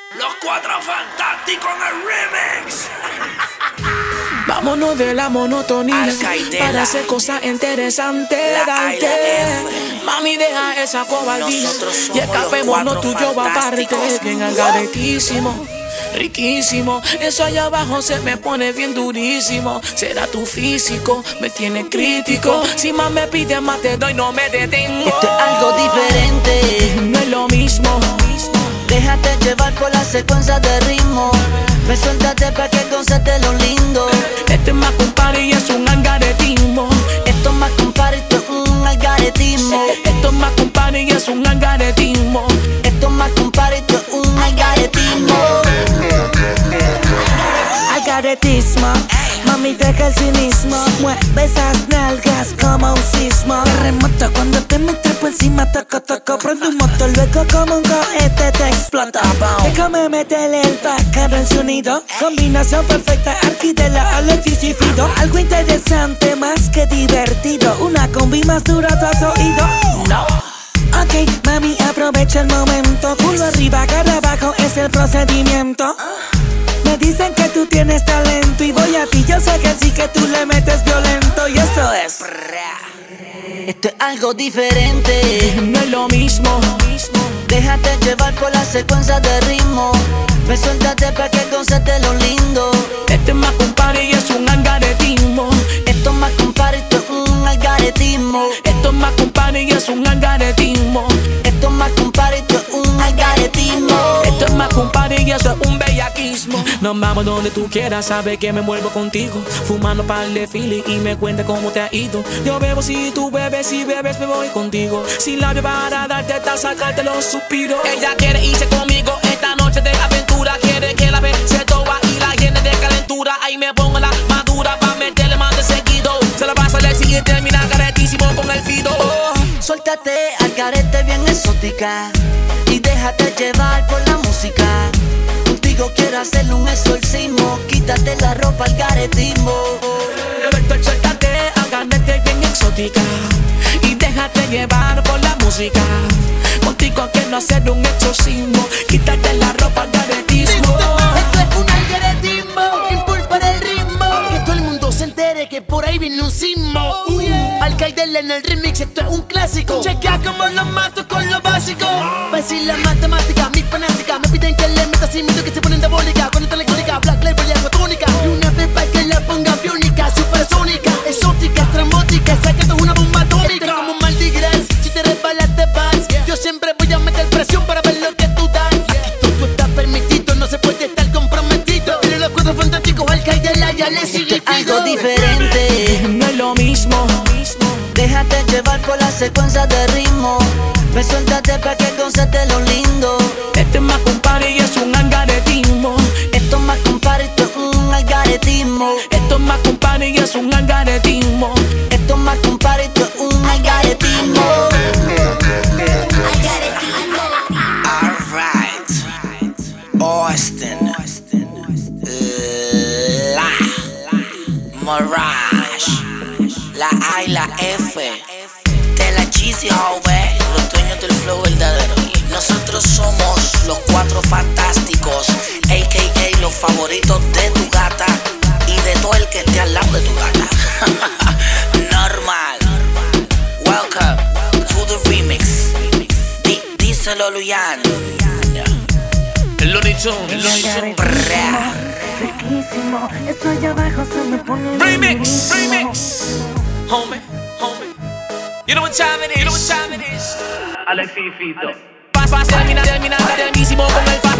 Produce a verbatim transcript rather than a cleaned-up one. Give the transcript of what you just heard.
Los Cuatro Fantásticos en el remix. Vámonos de la monotonía Alcaidela, para hacer cosas interesantes. Darte, mami, deja esa cobardía y escapémonos tú y yo aparte. Bien agaretísimo, riquísimo. Eso allá abajo se me pone bien durísimo. Será tu físico, me tiene crítico. Si más me pides más te doy, no me detengo. Esto es algo diferente, no es lo mismo. Déjate llevar por la secuencia de ritmo. Me suéltate pa' que goces lo lindo. Este es más que un party y es un algaretismo. Esto es más que un party, esto es un algaretismo. Esto es más que un party y es un algaretismo. Esto es más que un party, esto es un algaretismo. Algaretismo, mami deja el cinismo. Mueve esas nalgas como un sismo. Terremoto cuando te me trepo encima, toco, toco. Prende un moto, luego como un cohete te explota. Déjame meterle el pájaro en su nido. Combinación perfecta, Arquidela, Alexis y Fido. Algo interesante, más que divertido. Una combi más dura, ¿tú has oído? No. Ok, mami, aprovecha el momento. Culo arriba, cara abajo, es el procedimiento. Me dicen que tú tienes talento y voy a ti, yo sé que sí, que tú le metes violento. Y esto es esto es algo diferente, no es lo mismo. Déjate llevar por la secuencia de ritmo. Me suéltate pa' que goces lo lindo. Este es más que un party y es un algaretismo. Esto es más que un party, esto es un algaretismo. Esto es más que un party y es un algaretismo. Esto es más que un party, esto es un algaretismo. Esto es más que un party y eso es un bellaquismo. Nos vamos donde tú quieras, sabes que me muevo contigo. Fumando par de fili y me cuenta cómo te ha ido. Yo bebo si tú bebes, si bebes me voy contigo. Sin labio para darte tal, sacarte los suspiros. Ella quiere irse conmigo esta noche de aventura. Quiere que la vez se toba y la llene de calentura. Ahí me pongo la madura pa' meterle más de seguido. Se la pasa al siguiente y termina caretísimo con el fido. Oh. Suéltate al carete bien exótica y déjate llevar por la música. Contigo quiero hacerle un exorcismo. Quítate la ropa al caretismo. Suéltate al carete bien exótica y déjate llevar por la música. Contigo quiero hacer un exorcismo. Quítate la ropa al caretismo. Esto es un algaretismo, impulpa el ritmo. Que todo el mundo se entere que por ahí viene un sismo. uh, Alcaidela en el remix, esto es un clásico. Chequea como lo mato con lo básico. Pa' decir la matemática, mis fanáticas me piden que le meta sin miedo que se ponen diabólica. Cuando está electrónica, black label y algo tónica. Y una vez pa' que la ponga biónica, supersónica, exótica, estrambótica. Esa que esto es una bomba atómica. Este es como un Mardi Gras, si te resbalas te vas. Yo siempre voy a meter presión para ver lo que tú das. Esto tú está permitido, no se puede estar comprometido. Tiene los Cuatro Fantásticos, Alcaidela y Alexis. Esto es algo diferente, no es lo mismo. Déjate llevar por la secuencia de ritmo. Me suéltate pa' que goces lo lindo. Este es más que un party y es un algaretismo. Esto es más que un party, esto es un algaretismo. Esto es más que un party y es un algaretismo. Esto es más que un party, esto es un algaretismo. Alright, Austin, La, Mirage, la A y la F, de la Jeezy Howe, los dueños del flow verdadero. Nosotros somos los Cuatro Fantásticos, a k a los favoritos de tu gata y de todo el que esté al lado de tu gata. Normal. Welcome to the remix. D Díselo Luyan. El Looney Tunes, el Looney Tunes. Riquísimo, esto allá abajo se me pone Remix, remix. Homie, homie. You know what time it is. You know what time it is. Alexis Fito. Pasa, termina, termina, terminísimo con el